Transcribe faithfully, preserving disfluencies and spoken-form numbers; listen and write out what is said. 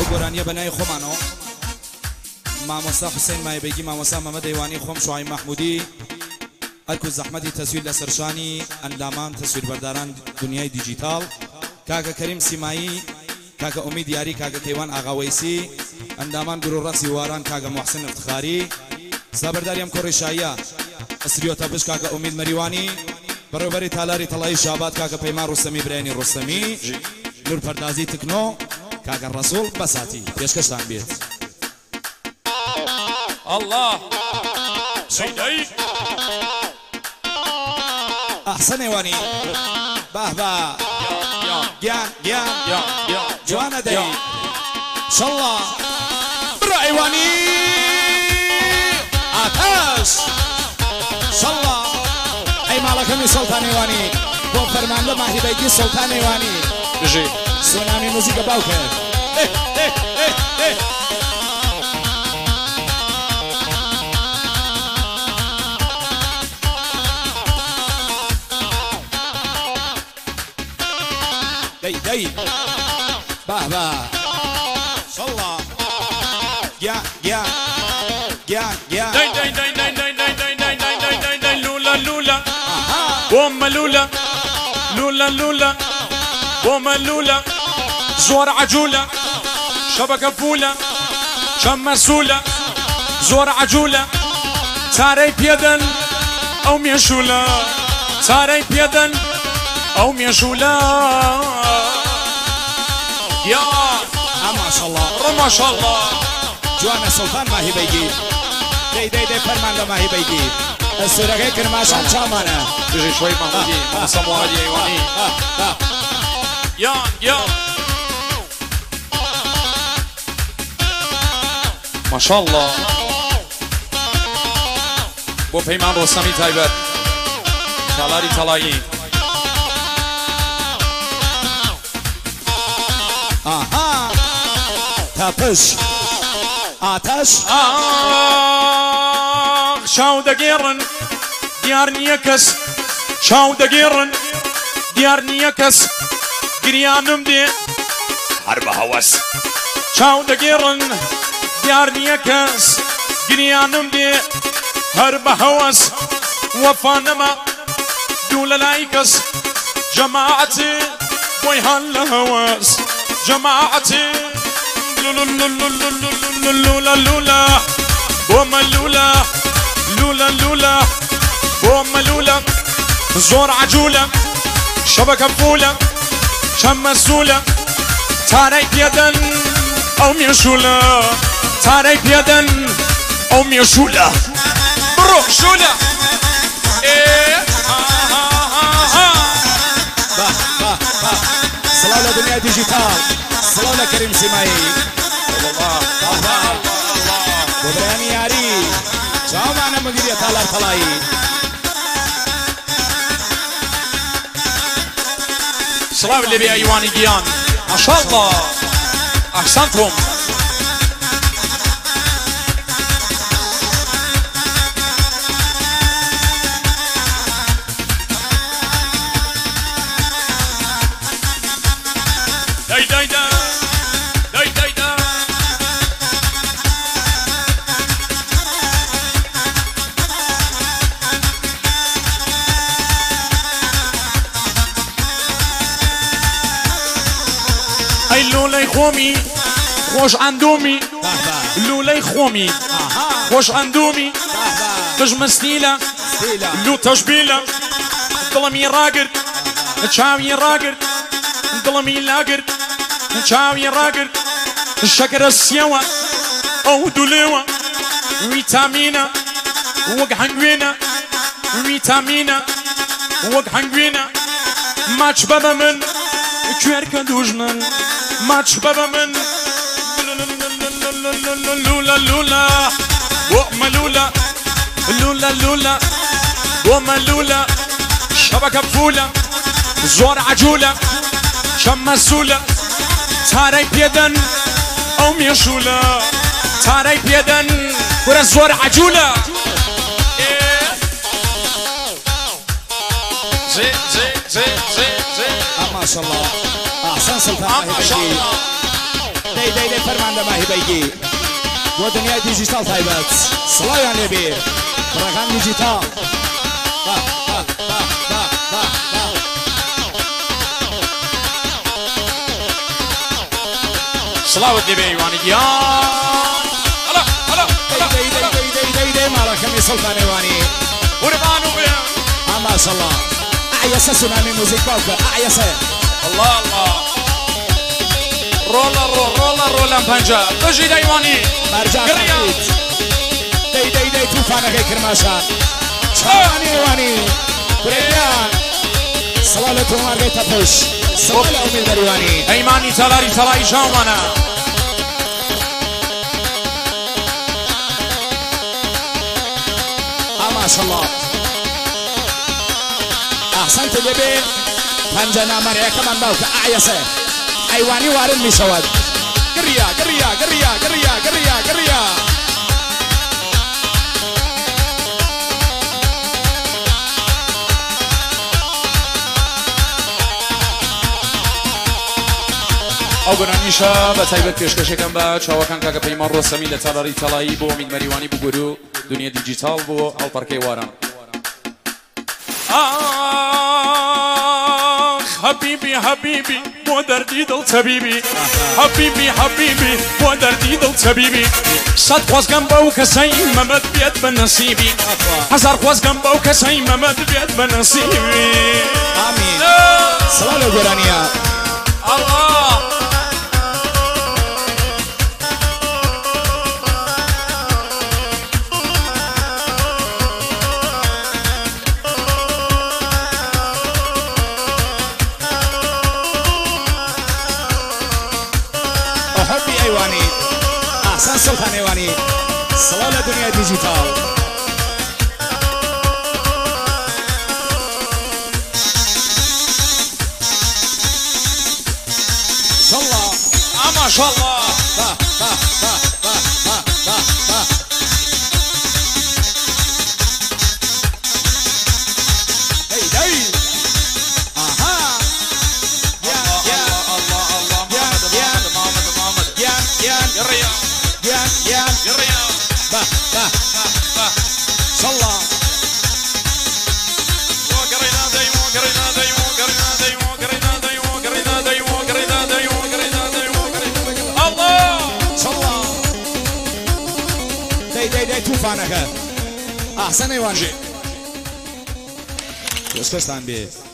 گۆرانیە بەنای خۆمانەوە مامۆستا حوسێن مایەبەیگی مامۆستا مەمەد دەیوانی خۆم شوعی مەحمودی هەرکو زەحمەتی تەسویر لە سەرشانی ئەندامان تەسویربەرداران دنیای دیجیتال کاکە کەریم سیمایی کاکە ئومید یاری کاکە کەیوان ئاغاوەیسی ئەندامان گرو ڕەقسی واران کاکە موحسن افتخاری سابەرداریم کۆڕێشاییە ئەسریۆتە بش کاکە ئومید مەریوانی بەڕێوەبەری تالاری تەڵایی شابات کاکە پەیمان ڕوستەمی برایانی ڕوستەمی نور پەردازی تکنۆ کاکە ڕەسوڵ بەساتی پێشکەشتان بێت الله سيدي أحسن واني باه باه جيان جيان جوانا دي شاء الله برأي واني آتاش شاء الله أي مالك من سلطاني واني بو فرمان لما هي بيجي سلطاني واني جي سونامي موسيقى باوكر إيه إيه إيه إيه داي داي باه باه صلى يا يا يا يا داي داي داي داي داي داي داي داي داي داي داي داي لولا لولا بوم لولا لولا لولا بوم لولا زور عجولة شبكة فولة شم مسولة زور عجولة تاري بيدن أو ميشولة تاري بيدن أو ميشولة يا ما شاء الله ما شاء الله جوانا سلطان ما هي بيجي داي داي داي فرمان ما هي بيجي السورة كرماشان شامانا تجي شوي محمودي سمو هادي ايواني يا يا ما شاء الله بو پیمان رستمی تایبت تالاری تالایی آها تپش آتش آه شاو دقيرن ديار نيكس شاو دقيرن ديار نيكس قريانم دي حرب هوس شاو دقيرن ديار نيكس قريانم دي حرب هوس وفانما دول لايكس جماعتي ويهان لهوس جماعتي لولا لولا لولا بوما لولا لولا لولا بوما لولا زور عجولة شبكة فولة شم مسولة تاري بيدن أو ميشولة تاري بيدن أو ميشولة بروح شولة إيه با با با صلاة دنيا ديجيتال صلاة كريم سيماي الله الله وبراني ياري شاو معنا مديرية تالار طلاي صلاة اللي بي ايواني جيان ما شاء الله احسنتم داي داي دا داي داي دا اي لولاي خومي خوش عندومي لولاي خومي خوش عندومي تجمع ستيلة لو تشبيلة ظلمي راقر تشاوي راقر ظلمي لاقر تشاوي راقر الشكر السيوة او دوليوة فيتامينا وق حنقوينا فيتامينا وق حنقوينا ماتش بابا من كويركا دوجمن ماتش بابا من لولا لولا وما لولا لولا لولا وما لولا شبكة فولة زور عجولة شم مسولة تاري بيدن أو ميشولة تاري بيدن ورا زور عجولة زي زي زي زي زي ما شاء الله أحسن سلطان ما شاء الله دەی دەی دەی فەرماندەما هیبەیگی بۆ دنیای دیجیتال تایبەت سڵاویان لێبێ بڕەکان دیجیتال سڵاوت دەبێ ئەیوانی گیان هەلا هەلا دەی دەی دەی دەی دەی دەی ماڵەکەمی سڵتان ئەیوانی قوربان و بێ ماشەڵڵا ئەعیەسە سونامی موزیک باوکە ئەعیەسە الله الله رولا رو رولا رولا پنجا بجی دایوانی گریا دەی دەی دەی تووفانەکەی کرماشان چاوانی ئەیوانی برێیان سڵاو لە تۆمارگەی تەپش سڵاو لە ئەومێ دەریوانی ئەیمانی تەلاری تەڵایی ژاومانە ماشەڵڵا ئەحسەنت دەبێ پەنجە نامەرەیەکەمان باوکە ئەعیەسە ئەیوانی وارن میشەوەت گریا گریا گریا گریا گریا گریا ئەو گەرانیشە بە تایبەت پێشکەشەکەم بە چاوەکان کاکە پەیمان ڕۆستەمی لە تەلاری تەڵایی بۆ ئەمید مەریوانی بگور و دنیا دیجیتال بۆ هەڵپەرکەی واران حبيبي حبيبي مو دردي دل طبيبي حبيبي حبيبي مو دردي دل طبيبي صد خواز جنبه وكسي ممد بيد بنصيبي هزار خواز جنبه وكسي ممد بيد بنصيبي آمين صلاة القرآنية الله أحسن سلطان إيواني صلاة الدنيا ديجيتال شاء الله ما شاء الله با با با با با با با هي هي أها يا يا الله الله محمد محمد محمد يا يا يا يا يا يا با با با شاء الله وقرينا دايما وقرينا دايما وقرينا دايما وقرينا دايما وقرينا دايما وقرينا دايما وقرينا دايما الله شاء الله داي داي داي توفانك أحسن إيواني بس كستان بيه